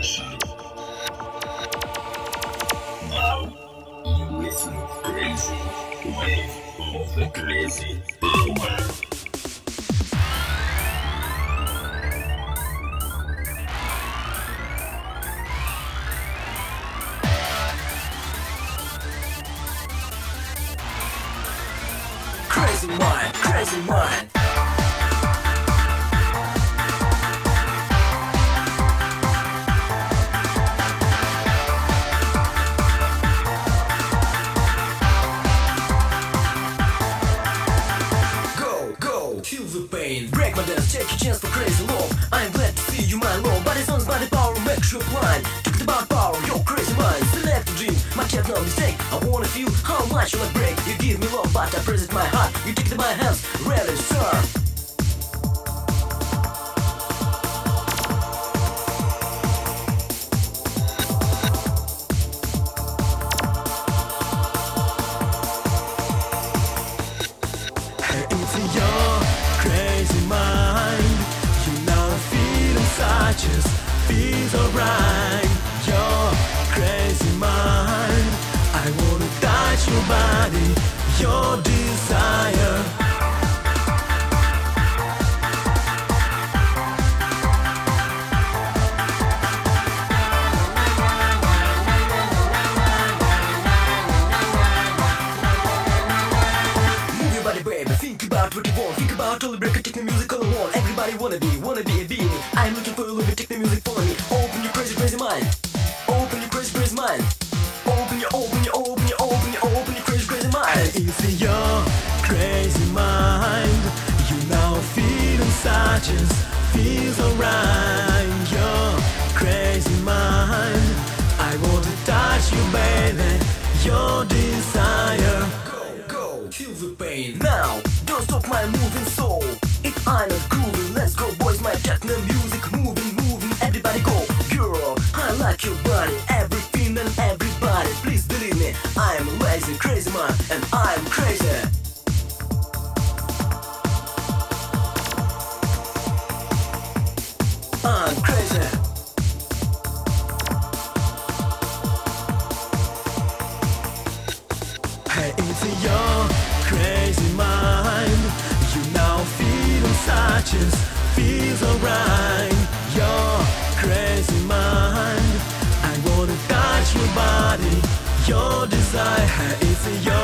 Now you listen crazy wave of the crazy power. Crazy mind, crazy mind. Go, go, feel the pain. Break my dance, take a chance for crazy love. I'm glad to see you, my love. Body songs, body power makes you blind. Talk about power, your crazy mind. Select a dream, my cat no mistake. I wanna feel how much you like break. You give me love, but I press it my heart. You take my hands, ready, sir. Into your crazy mind, you now feeling such as feels alright. Your crazy mind, I wanna touch your body, your desire. Move your body, baby. Think about what you want. Think about all the break. Take the music all I want. Everybody wanna be a being. I'm looking for you, little bit. Take the music for me. Open your crazy, crazy mind. Open your crazy, crazy mind. Open your crazy, crazy mind. It's in your crazy mind. You now feeling such as feels alright. Your crazy mind. I want to touch you, baby. Your desire. Go, feel the pain. Now, don't stop my moving soul. If I'm not grooving, let's go, boys. My techno music moving. Everybody go, girl. I like your body, everything and everybody. Please believe me, I am lazy, crazy man, and I am crazy. I'm crazy. Hey, into your crazy mind. You now feeling such as feels alright. Your crazy mind. I wanna touch your body, your desire. Hey, it's your